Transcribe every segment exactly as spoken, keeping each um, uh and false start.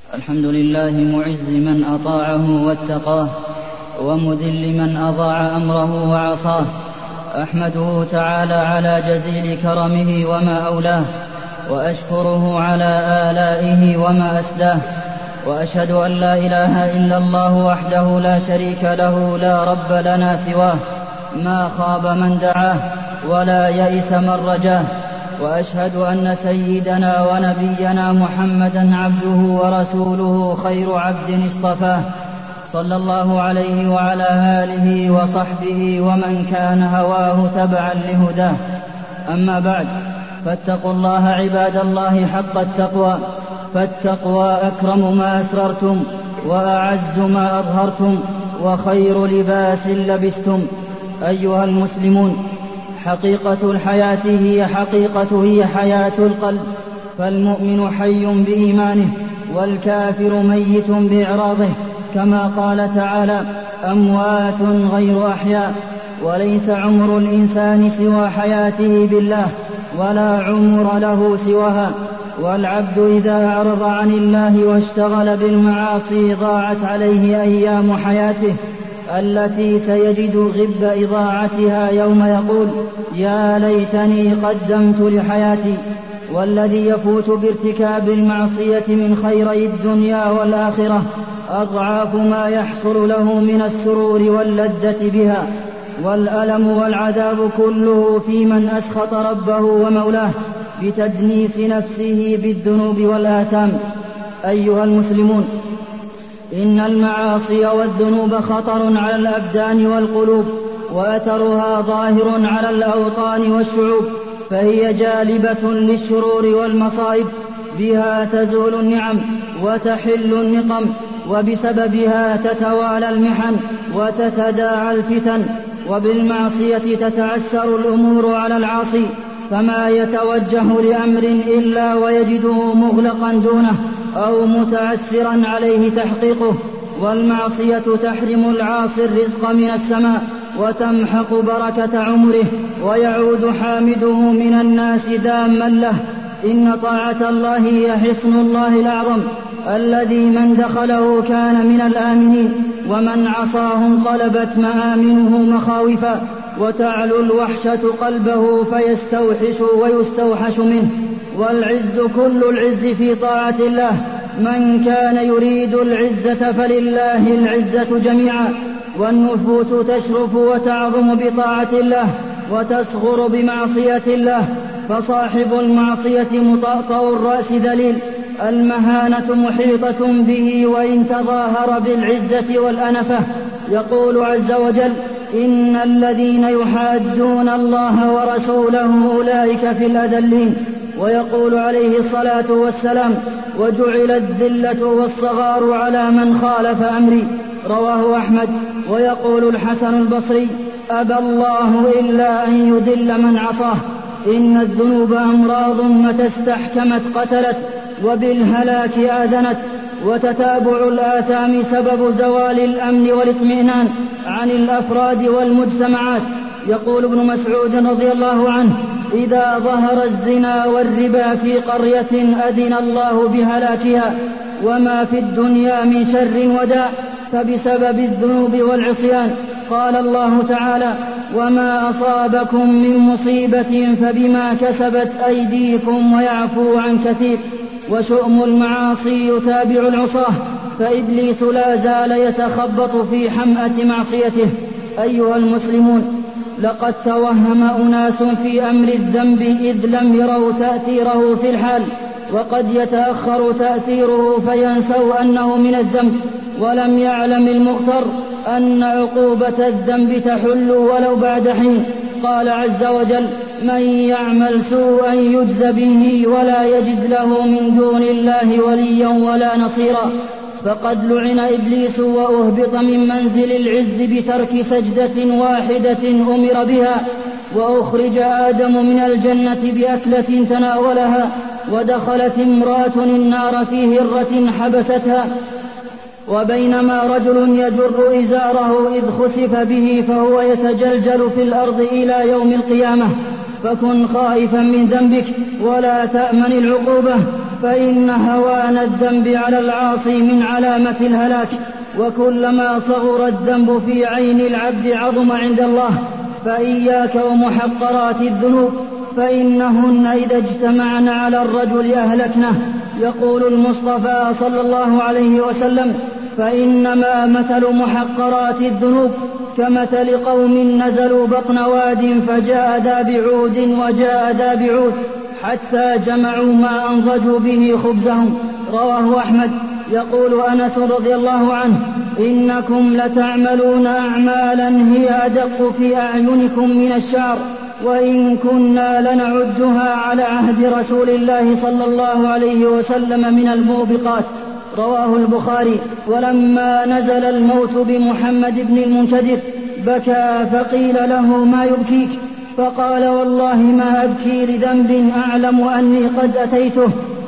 الحمد لله معز من أطاعه واتقاه، ومذل من أضاع أمره وعصاه. أحمده تعالى على جزيل كرمه وما أولاه، وأشكره على آلائه وما أسلاه، وأشهد أن لا إله إلا الله وحده لا شريك له، لا رب لنا سواه، ما خاب من دعاه ولا يئس من رجاه. وأشهد أن سيدنا ونبينا محمدا عبده ورسوله، خير عبد اصطفاه، صلى الله عليه وعلى آله وصحبه ومن كان هواه تبعا لهداه. أما بعد، فاتقوا الله عباد الله حق التقوى، فالتقوى أكرم ما أسررتم، وأعز ما أظهرتم، وخير لباس لبستم. أيها المسلمون، حقيقة الحياة هي حقيقة هي حياة القلب، فالمؤمن حي بإيمانه، والكافر ميت بإعراضه، كما قال تعالى: أموات غير أحياء. وليس عمر الإنسان سوى حياته بالله، ولا عمر له سواها. والعبد إذا أعرض عن الله واشتغل بالمعاصي ضاعت عليه أيام حياته التي سيجد غب إضاعتها يوم يقول: يا ليتني قدمت لحياتي. والذي يفوت بارتكاب المعصية من خيري الدنيا والآخرة أضعاف ما يحصل له من السرور واللذة بها. والألم والعذاب كله في من أسخط ربه ومولاه بتدنيس نفسه بالذنوب والآثام. أيها المسلمون، إن المعاصي والذنوب خطر على الأبدان والقلوب، وأثرها ظاهر على الأوطان والشعوب، فهي جالبة للشرور والمصائب، بها تزول النعم وتحل النقم، وبسببها تتوالى المحن وتتداعى الفتن. وبالمعصية تتعسر الأمور على العاصي، فما يتوجه لأمر إلا ويجده مغلقا دونه أو متعسرا عليه تحقيقه. والمعصية تحرم العاصي الرزق من السماء، وتمحق بركة عمره، ويعود حامده من الناس ذاما له. إن طاعة الله هي حصن الله الأعظم، الذي من دخله كان من الآمنين، ومن عصاه انقلبت مآمنه مخاوفا، وتعلو الوحشة قلبه فيستوحش ويستوحش منه. والعز كل العز في طاعة الله. من كان يريد العزة فلله العزة جميعا. والنفوس تشرف وتعظم بطاعة الله، وتصغر بمعصية الله، فصاحب المعصية مطأطأ الرأس ذليل، المهانة محيطة به وإن تظاهر بالعزة والأنفة. يقول عز وجل: إن الذين يحادون الله ورسوله أولئك في الأذلين. ويقول عليه الصلاة والسلام: وجعل الذلة والصغار على من خالف أمري. رواه أحمد. ويقول الحسن البصري: أبى الله إلا أن يذل من عصاه. إن الذنوب أمراض متى استحكمت قتلت، وبالهلاك آذنت. وتتابع الآثام سبب زوال الأمن والاطمئنان عن الأفراد والمجتمعات. يقول ابن مسعود رضي الله عنه: إذا ظهر الزنا والربا في قرية أذن الله بهلاكها، وما في الدنيا من شر وداء فبسبب الذنوب والعصيان. قال الله تعالى: وما أصابكم من مصيبة فبما كسبت أيديكم ويعفو عن كثير. وشؤم المعاصي يتابع العصاه، فإبليس لا زال يتخبط في حمأة معصيته. أيها المسلمون، لقد توهم أناس في أمر الذنب إذ لم يروا تأثيره في الحال، وقد يتأخر تأثيره فينسوا أنه من الذنب، ولم يعلم المغتر أن عقوبة الذنب تحل ولو بعد حين. قال عز وجل: من يعمل سوءا يجز به ولا يجد له من دون الله وليا ولا نصيرا. فقد لعن إبليس وأهبط من منزل العز بترك سجدة واحدة أمر بها. وأخرج آدم من الجنة بأكلة تناولها. ودخلت امرأة النار في هرة حبستها. وبينما رجل يجر إزاره إذ خسف به فهو يتجلجل في الأرض إلى يوم القيامة. فكن خائفا من ذنبك ولا تأمن العقوبة، فإن هوان الذنب على العاصي من علامة الهلاك، وكلما صغر الذنب في عين العبد عظم عند الله. فإياك ومحقرات الذنوب فإنهن إذا اجتمعن على الرجل أهلكنه. يقول المصطفى صلى الله عليه وسلم: فإنما مثل محقرات الذنوب كمثل قوم نزلوا بطن واد فجاء ذا بعود وجاء ذا بعود حتى جمعوا ما أنضجوا به خبزهم. رواه أحمد. يقول أنس رضي الله عنه: إنكم لتعملون أعمالا هي أدق في أعينكم من الشعر، وإن كنا لنعدها على عهد رسول الله صلى الله عليه وسلم من الموبقات. رواه البخاري. ولما نزل الموت بمحمد بن المنكدر بكى، فقيل له: ما يبكيك؟ فقال: والله ما أبكي لذنب أعلم أني قد أتيته،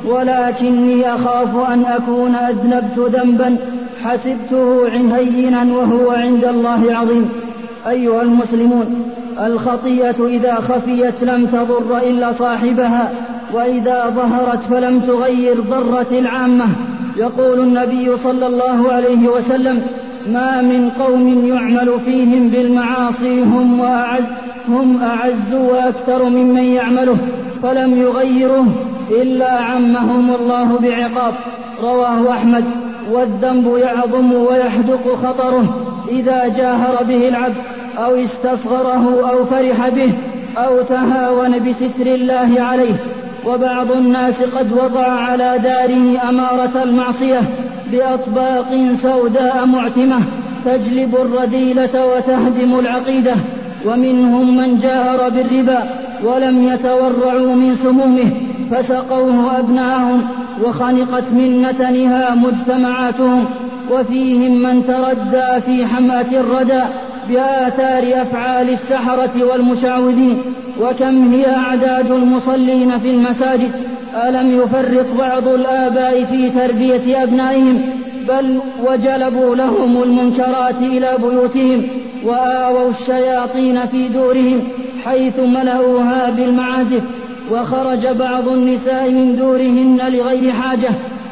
ولكني أخاف أن أكون أذنبت ذنبا حسبته هينا وهو عند الله عظيم. أيها المسلمون، الخطيئة إذا خفيت لم تضر إلا صاحبها، وإذا ظهرت فلم تغير ضرت العامة. يقول النبي صلى الله عليه وسلم: ما من قوم يعمل فيهم بالمعاصي هم وأعز هم أعز وأكثر ممن يعمله فلم يغيره إلا عمهم الله بعقاب. رواه أحمد. والذنب يعظم ويحدق خطره إذا جاهر به العبد أو استصغره أو فرح به أو تهاون بستر الله عليه. وبعض الناس قد وضع على داره أمارة المعصية بأطباق سوداء معتمة تجلب الرذيلة وتهدم العقيدة، ومنهم من جاهر بالربا ولم يتورعوا من سمومه فسقوه أبناءهم وخنقت من نتنها مجتمعاتهم، وفيهم من تردى في حمأة الردى بآثار أفعال السحرة والمشعوذين. وكم هي أعداد المصلين في المساجد ألم يفرط بعض الآباء في تربية أبنائهم، بل وجلبوا لهم المنكرات إلى بيوتهم وآووا الشياطين في دورهم حيث ملأوها بالمعازف. وخرج بعض النساء من دورهن لغير حاجة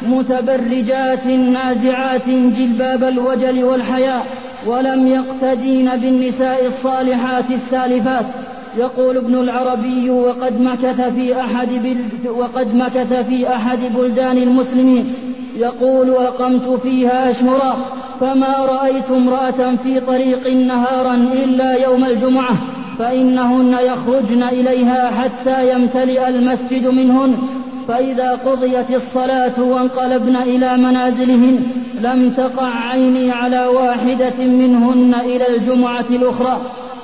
متبرجات نازعات جلباب الوجل والحياء، ولم يقتدين بالنساء الصالحات السالفات. يقول ابن العربي: وقد مكث في أحد, وقد مكث في أحد بلدان المسلمين يقول: أقمت فيها أشهرا فما رأيت امرأة في طريق نهارا إلا يوم الجمعة، فإنهن يخرجن إليها حتى يمتلئ المسجد منهن، فإذا قضيت الصلاة وانقلبن إلى منازلهن لم تقع عيني على واحدة منهن إلى الجمعة الأخرى.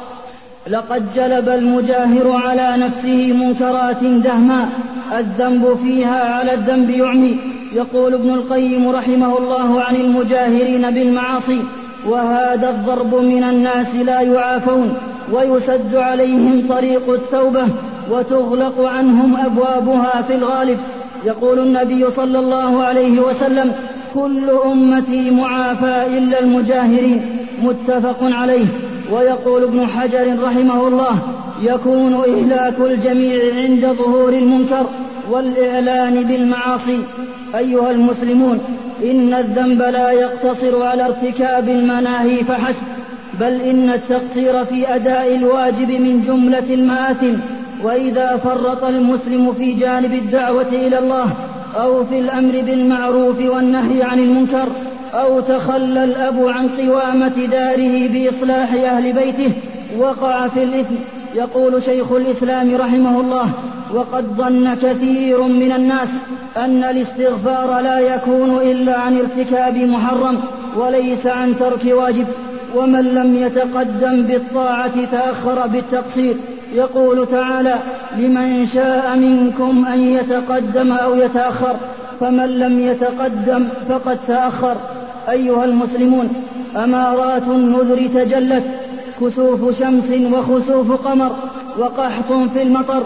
لقد جلب المجاهر على نفسه منكرات دهما الذنب فيها على الذنب يعمي. يقول ابن القيم رحمه الله عن المجاهرين بالمعاصي: وهذا الضرب من الناس لا يعافون، ويسد عليهم طريق التوبة وتغلق عنهم أبوابها في الغالب. يقول النبي صلى الله عليه وسلم: كل أمتي معافى إلا المجاهرين، متفق عليه. ويقول ابن حجر رحمه الله: يكون إهلاك الجميع عند ظهور المنكر والإعلان بالمعاصي. أيها المسلمون، إن الذنب لا يقتصر على ارتكاب المناهي فحسب، بل إن التقصير في أداء الواجب من جملة المآثم. وإذا فرط المسلم في جانب الدعوة إلى الله أو في الأمر بالمعروف والنهي عن المنكر أو تخلى الأب عن قوامة داره بإصلاح أهل بيته وقع في الإثم. يقول شيخ الإسلام رحمه الله: وقد ظن كثير من الناس أن الاستغفار لا يكون إلا عن ارتكاب محرم وليس عن ترك واجب، ومن لم يتقدم بالطاعة تأخر بالتقصير. يقول تعالى: لمن شاء منكم أن يتقدم أو يتأخر، فمن لم يتقدم فقد تأخر. أيها المسلمون، أمارات النذر تجلت: كسوف شمس وخسوف قمر، وقحط في المطر،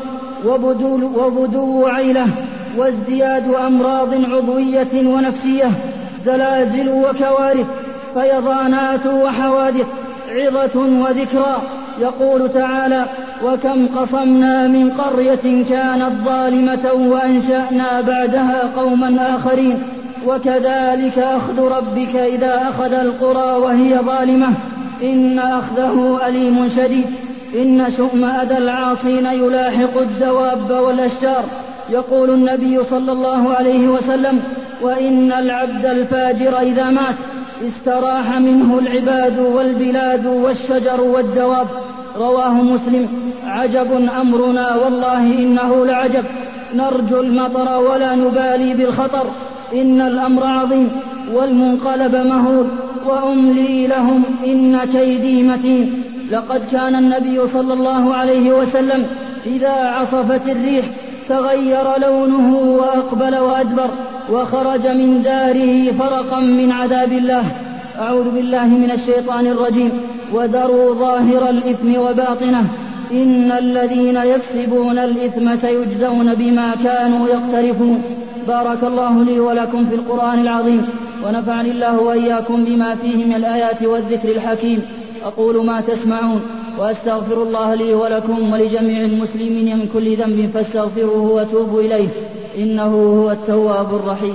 وبدو عيلة، وازدياد أمراض عضوية ونفسية، زلازل وكوارث، فيضانات وحوادث، عظة وذكرى. يقول تعالى: وكم قصمنا من قرية كانت ظالمة وأنشأنا بعدها قوما آخرين وكذلك أخذ ربك إذا أخذ القرى وهي ظالمة إن أخذه أليم شديد. إن شؤم أذى العاصين يلاحق الدواب والأشجار. يقول النبي صلى الله عليه وسلم: وإن العبد الفاجر إذا مات استراح منه العباد والبلاد والشجر والدواب. رواه مسلم. عجب أمرنا والله إنه لعجب، نرجو المطر ولا نبالي بالخطر، إن الأمر عظيم والمنقلب مهول وأملي لهم إن كيدي متين. لقد كان النبي صلى الله عليه وسلم إذا عصفت الريح تغير لونه وأقبل وأدبر وخرج من داره فرقا من عذاب الله. أعوذ بالله من الشيطان الرجيم. وذروا ظاهر الإثم وباطنه إن الذين يكسبون الإثم سيجزون بما كانوا يقترفون. بارك الله لي ولكم في القرآن العظيم، ونفعني الله وإياكم بما فيه من الآيات والذكر الحكيم. أقول ما تسمعون وأستغفر الله لي ولكم ولجميع المسلمين من كل ذنب فاستغفروه وتوبوا إليه إنه هو التواب الرحيم.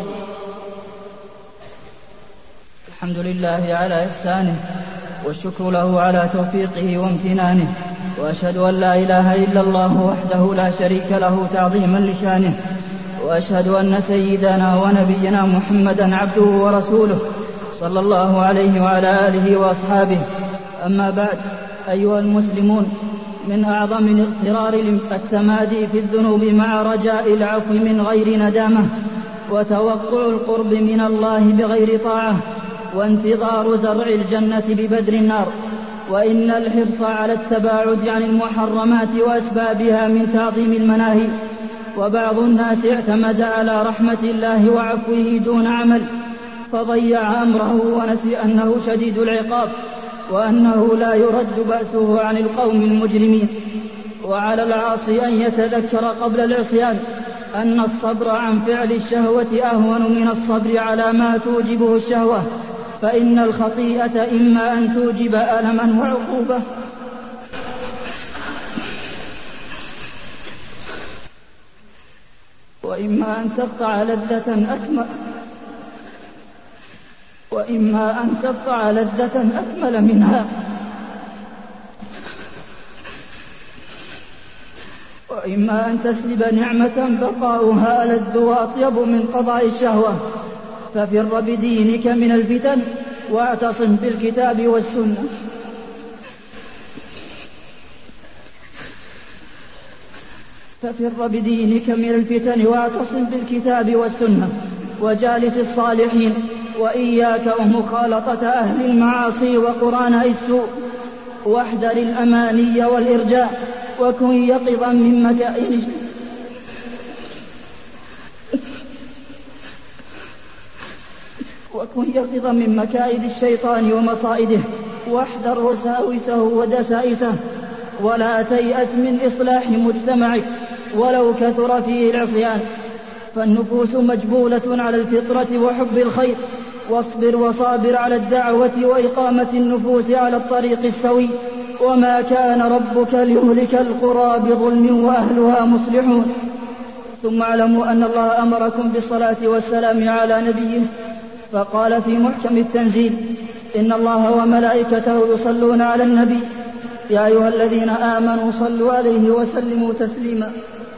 الحمد لله على إحسانه والشكر له على توفيقه وامتنانه، وأشهد أن لا إله إلا الله وحده لا شريك له تعظيما لشانه، وأشهد أن سيدنا ونبينا محمدا عبده ورسوله صلى الله عليه وعلى آله وأصحابه. أما بعد، أيها المسلمون، من أعظم الاغترار التمادي في الذنوب مع رجاء العفو من غير ندامة، وتوقع القرب من الله بغير طاعة، وانتظار زرع الجنة ببذر النار. وإن الحرص على التباعد عن المحرمات وأسبابها من تعظيم المناهي. وبعض الناس اعتمد على رحمة الله وعفوه دون عمل، فضيع أمره ونسي أنه شديد العقاب، وأنه لا يرد بأسه عن القوم المجرمين. وعلى العاصي أن يتذكر قبل العصيان أن الصبر عن فعل الشهوة أهون من الصبر على ما توجبه الشهوة، فإن الخطيئة إما أن توجب ألما وعقوبة وإما أن تقطع لذة أكمل وإما أن تقطع لذة أكمل منها وإما أن تسلب نعمة بقاؤها ألذ وأطيب من قضاء الشهوة. ففر بدينك من الفتن واعتصم بالكتاب والسنة. ففر بدينك من الفتن واعتصم بالكتاب والسنة، وجالس الصالحين، وإياك ومخالطة أهل المعاصي وقرناء السوء، واحذر الأماني والإرجاء، وكن يقظا من مكائد وكن يقظا من مكائد الشيطان ومصائده، واحذر وساوسه ودسائسه، ولا تيأس من إصلاح مجتمعك ولو كثر فيه العصيان، فالنفوس مجبولة على الفطرة وحب الخير. واصبر وصابر على الدعوة وإقامة النفوس على الطريق السوي، وما كان ربك ليهلك القرى بظلم وأهلها مصلحون. ثم اعلموا أن الله أمركم بالصلاة والسلام على نبيه، فقال في محكم التنزيل: إن الله وملائكته يصلون على النبي يا أيها الذين آمنوا صلوا عليه وسلموا تسليما.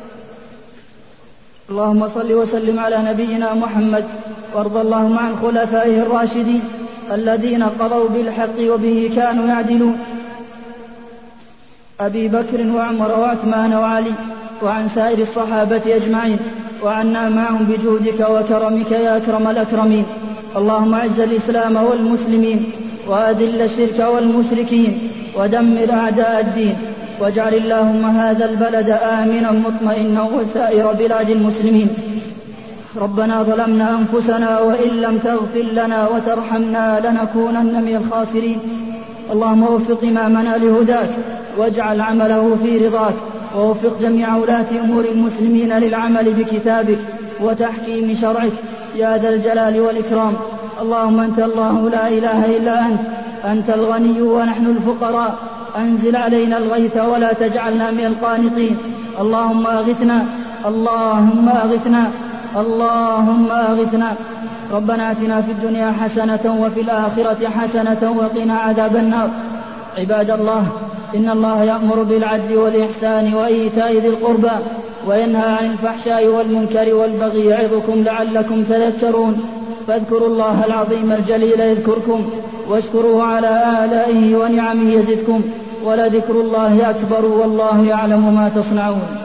اللهم صل وسلم على نبينا محمد، وارض اللهم عن خلفائه الراشدين الذين قضوا بالحق وبه كانوا يعدلون، أبي بكر وعمر وعثمان وعلي، وعن سائر الصحابة أجمعين، وعنا معهم بجودك وكرمك يا أكرم الأكرمين. اللهم أعز الإسلام والمسلمين، وأذل الشرك والمشركين، ودمر أعداء الدين، واجعل اللهم هذا البلد آمنا مطمئنا وسائر بلاد المسلمين. ربنا ظلمنا أنفسنا وإن لم تغفر لنا وترحمنا لنكونن من الخاسرين. اللهم وفق إمامنا لهداك، واجعل عمله في رضاك، ووفق جميع ولاة أمور المسلمين للعمل بكتابك وتحكيم شرعك يا ذا الجلال والإكرام. اللهم أنت الله لا إله إلا أنت، أنت الغني ونحن الفقراء، أنزل علينا الغيث ولا تجعلنا من القانطين. اللهم أغثنا اللهم أغثنا اللهم أغثنا. ربنا آتنا في الدنيا حسنة وفي الآخرة حسنة وقنا عذاب النار. عباد الله، إن الله يأمر بالعدل والإحسان وإيتاء ذي القربى وينهى عن الفحشاء والمنكر والبغي يعظكم لعلكم تذكرون. فاذكروا الله العظيم الجليل يذكركم واشكروه على آلائه ونعمه يزدكم ولذكر الله أكبر والله يعلم ما تصنعون.